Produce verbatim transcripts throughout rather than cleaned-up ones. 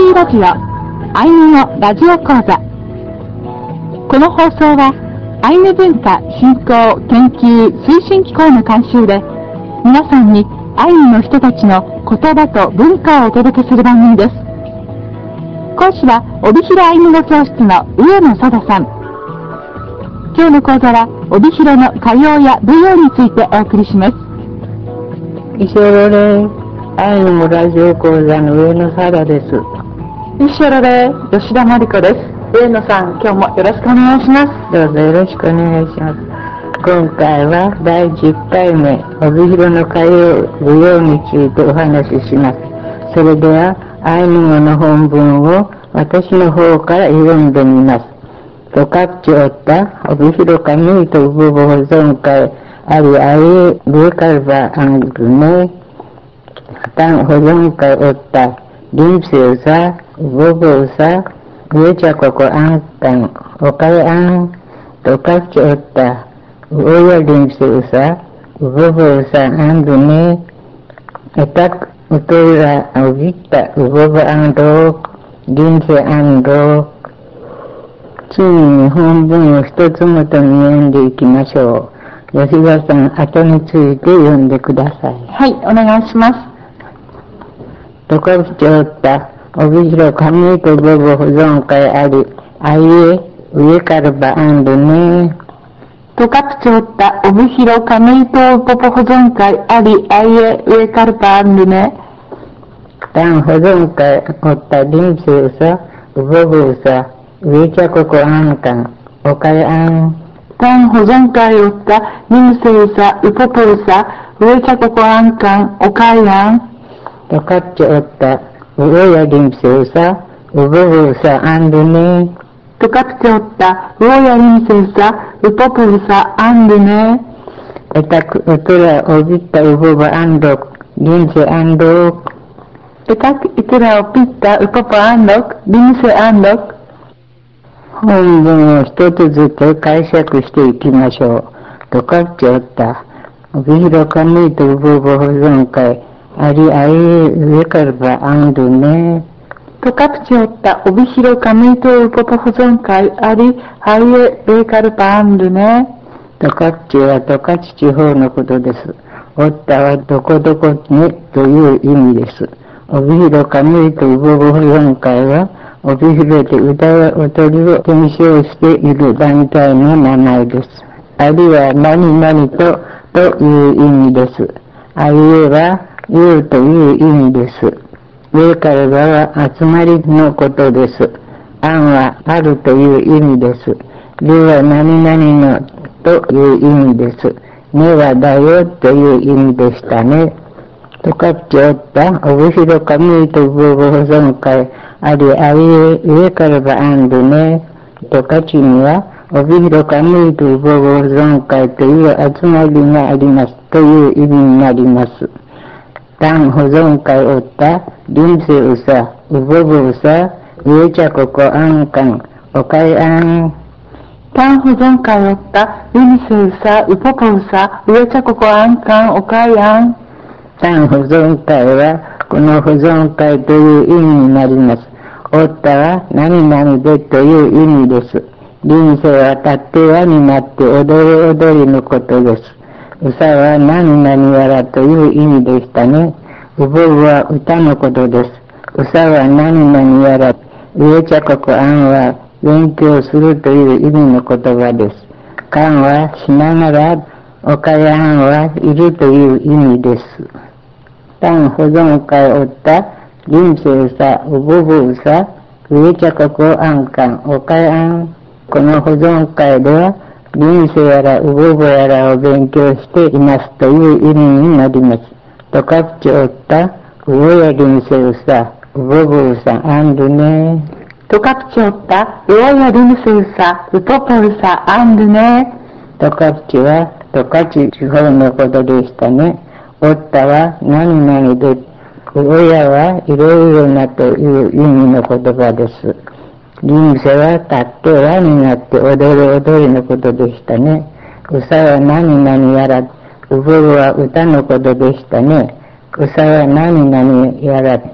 ーラジオアイヌのラジオ講座。この放送はアイヌ文化振興研究推進機構の監修で、皆さんにアイヌの人たちの言葉と文化をお届けする番組です。講師は帯広アイヌ語教室の上野貞さん。今日の講座は帯広の歌謡や舞踊についてお送りします。 イショロレアイヌのラジオ講座の上野貞です。 イショロレ吉田真理子です。上野さん、今日もよろしくお願いします。 どうぞよろしくお願いします。今回はだいじゅっかいめ、帯広の歌謡舞踊についてお話しします。それではアイヌ語の本文を私の方から読んでみます。とかっちおった帯広上糸うぼぼ保存会ありあいルカルバアングねたん保存会おったリンセウサうぼぼうさ上茶ここあんかんおかいあんとかっちおったうおやリンセウサうぼぼうさあんぐねえたくうといらおびったうぼぼあんろリンセあんろ次に本文を一つごとに読んでいきましょう。吉田さん、後について読んでください。 はい、お願いします。 とかぶちおった帯広上糸ぼぼ保存会ありあいえ上からばあんるね。 とかぶちおった帯広上糸ぼぼ保存会ありあいえ上からばあんるね。 たん保存会おったりんせうさうぼぼうさ上茶ここあんかんおかいあんたん保存会おったりんせうさうぽぽうさ上茶ここあんかんおかいあんとかっちおったうおやりんせうさうぼぼうさあんるね。 とかっちおったうおやりんせうさうぽぽうさあんるね。 えたくうとらおびったうぼぼあんろくりんせあんろくえたくいとらおぴったうぽぽあんろくりんせあんろく。 本文を一つずつ解釈していきましょう。とかっちおった帯広上糸うぼぼ保存会ありあいえ上からばあんるね。 とかっちおった帯広上糸うぼぼ保存会ありあいえ上からばあんるね。 とかっちは十勝地方のことです。おったはどこどこねという意味です。帯広上糸うぼぼ保存会は帯広で歌や踊りを検証している団体の名前です。ありは何々とという意味です。あいえは言うという意味です。上からばは集まりのことです。あんはあるという意味です。りは何々のという意味です。ねはだよという意味でしたね。とかっちおった帯広上糸うぼぼ保存会ありあいえ上からばあんるね。とかちには帯広上糸うぼぼ保存会という集まりがありますという意味になります。たん保存会おったりんせうさうぼぼうさ上茶ここあんかんおかいあん。 たん保存会おったりんせうさうぽぽうさ上茶ここあんかんおかいあん。 たん保存会はこの保存会という意味になります。おったは何々でという意味です。りんせは立って輪になって踊る踊りのことです。うさは何々やらという意味でしたね。うぼうは歌のことです。うさは何々やら、上茶ここあんは勉強するという意味の言葉です。かんはしながら、おかやあんはいるという意味です。たん保存会おったりんせうさうぼぼうさ上茶ここあんかんおかやあん。この保存会ではりんせやらうぼぼやらを勉強していますという意味になります。とかっちおったうおやりんせうさうぼぼうさあんるね。 とかっちおったうおやりんせうさうぽぽうさあんるね。 とかっちは十勝地方のことでしたね。おったは何々で、うおやはいろいろなという意味の言葉です。りんせは立って輪になって踊る踊りのことでしたね。うさは何々やら、うぼうは歌のことでしたね。うさは何々やら、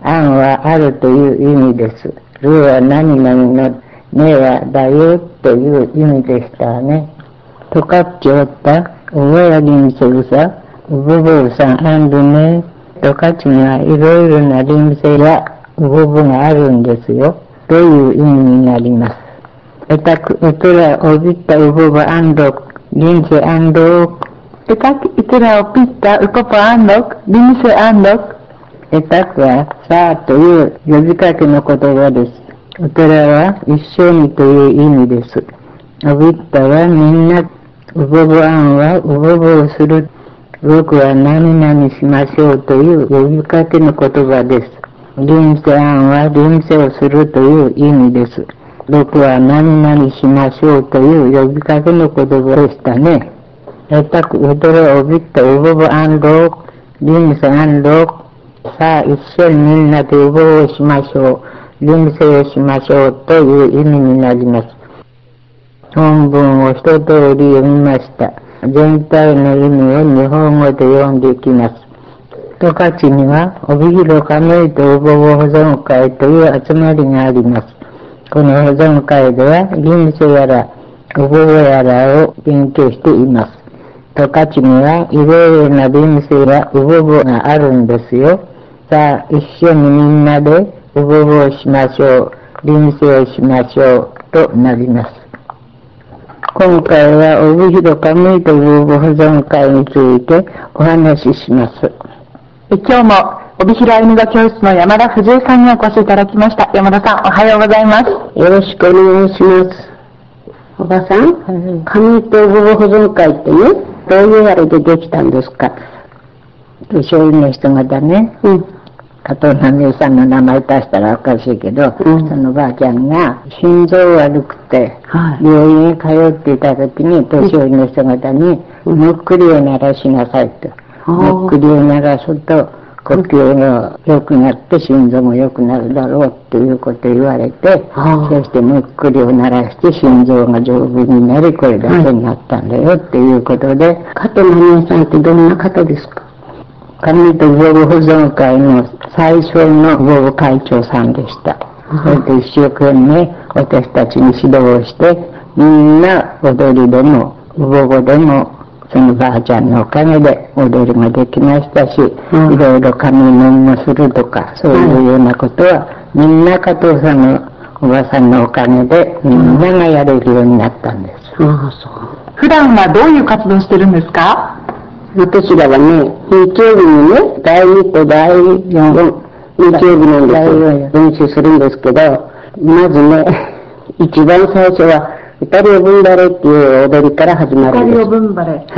案はあるという意味です。るは何々の、ねはだよという意味でしたね。とかっちょった、おぼやりんせぐさ、うぼぼうさんあんるね。とかちにはいろいろな臨性やうぼぼがあるんですよ。という意味になります。えたく、うとらおびったうぼぼあんろく、臨性あんろく。 えたく、うとらおぴった、うこぽあんろく、臨性あんろく。 えたくは、さあという呼びかけの言葉です。うとらは一緒にという意味です。おびったはみんな、うぼぼあんはうぼぼをする。僕は何々しましょうという呼びかけの言葉です。臨世案は臨世をするという意味です。僕は何々しましょうという呼びかけの言葉でしたね。えたくうどれおびったうぼぼあんろく、臨世あんろく。さあ一緒にみんなでうぼをしましょう。臨世をしましょうという意味になります。本文を一通り読みました。全体の意味を日本語で読んでいきます。十勝には、帯広亀糸うぼぼ保存会という集まりがあります。この保存会では、臨世やら、うぼぼやらを勉強しています。十勝には、いろいろな臨世やうぼぼがあるんですよ。さあ、一緒にみんなでうぼぼをしましょう。臨世をしましょう。となります。今回は帯広亀糸うぼぼ保存会についてお話しします。 今日も帯広アイヌ語教室の山田藤江さんにお越しいただきました。山田さん、おはようございます。 よろしくお願いします。おばさん、亀糸うぼぼ保存会ってね、どういうあれでできたんですか？年寄りの人がだね、うん、加藤奈美さんの名前出したらおかしいけど、うん、そのばあちゃんが心臓悪くて、はい、病院へ通っていた時に年寄りの人方に、うん、むっくりを鳴らしなさいと。むっくりを鳴らすと呼吸が良くなって心臓も良くなるだろうっていうことを言われて、そしてむっくりを鳴らして心臓が丈夫になりこれだけになったんだよっていうことで、加藤奈美さんってどんな方ですか？亀糸うぼぼ保存会の最初のうぼぼ会長さんでした。それで一生懸命私たちに指導をして、みんな踊りでもうぼぼでもそのばあちゃんのおかげで踊りができましたし、うん、いろいろ髪のもするとかそういうようなことは、うん、みんな加藤さんのおばさんのおかげでみんながやれるようになったんです。うん、 そう普段はどういう活動してるんですか？ 私らはね、日曜日にね、だいにとだいよん、日曜日なんです練習するんですけど、まずね、一番最初は、イタリオブンバレっていう踊りから始まるんです。イタリオブンバレ。はい。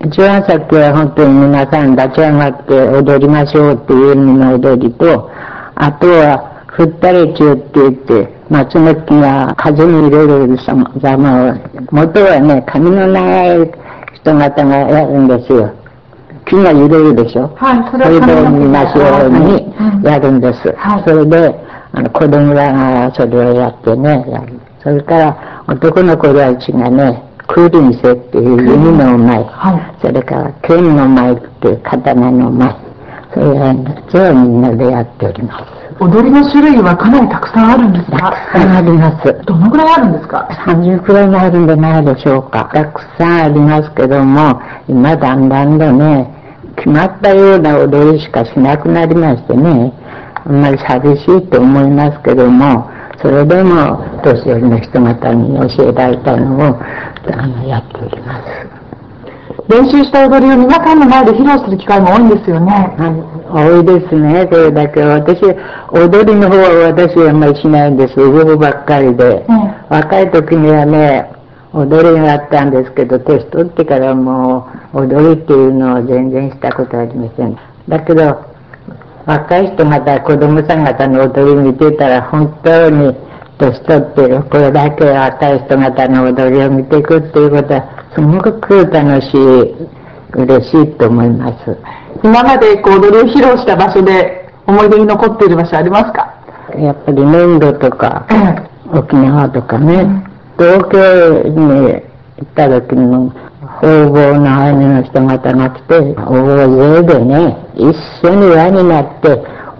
一番先は本当に皆さん立ち上がって踊りましょうっていう意味の踊りと、あとは、ふったれちゅうって言って、松の木が風に入れるざまを、元はね、髪の長い人方がやるんですよ。木が揺れるでしょ。はい、それを見ましょうにやるんです。はい、それで、あの子供らがそれをやってね、やる。それから男の子たちがね、クーリンセっていう弓の舞、はい、それから剣の舞っていう刀の舞、そういうやつをみんなでやっております。 踊りの種類はかなりたくさんあるんですか？ たくさんあります。 どのぐらいあるんですか？ さんじゅうくらいあるんじゃないでしょうか。たくさんありますけども、今だんだんとね、決まったような踊りしかしなくなりましてね、あんまり寂しいと思いますけども、それでも年寄りの人方に教えられたのをあのやっております。 練習した踊りを皆さんの前で披露する機会も多いんですよね。 はい、多いですね。それだけ私、踊りの方は私はあんまりしないんです。うぼぼばっかりで、うん。若い時にはね、踊りがあったんですけど、年取ってからもう踊りっていうのを全然したことありません。だけど、若い人方、子供さん方の踊り見てたら本当に年取ってる、これだけ若い人方の踊りを見ていくっていうことはすごく楽しい、嬉しいと思います。 今までこう踊りを披露した場所で思い出に残っている場所ありますか？ やっぱり粘土とか、うん、沖縄とかね、うん、東京に行った時の方々のアイヌの人方が来て、大勢でね、一緒に輪になって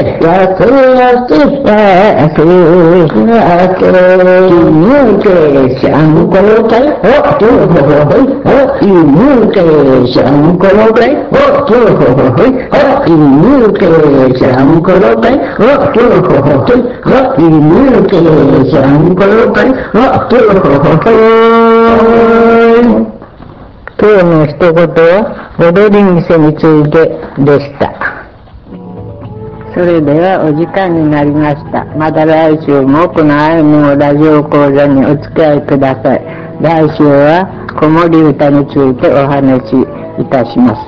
やせやせやせやせ犬けしゃんころかいおとほほほいお犬けしゃんころかいおとほほほいお犬けしゃんころかいおとほほほいお犬けしゃんころかいおとほほほい。今日の一言は踊り店についてでした。それではお時間になりました。また来週もこのアイヌ語ラジオ講座にお付き合いください。来週は子守歌についてお話しいたします。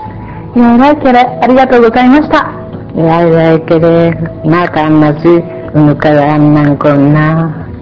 やらいけれ、ありがとうございました。 やらいけれ、なかんなし、うぬからあんなんこんな。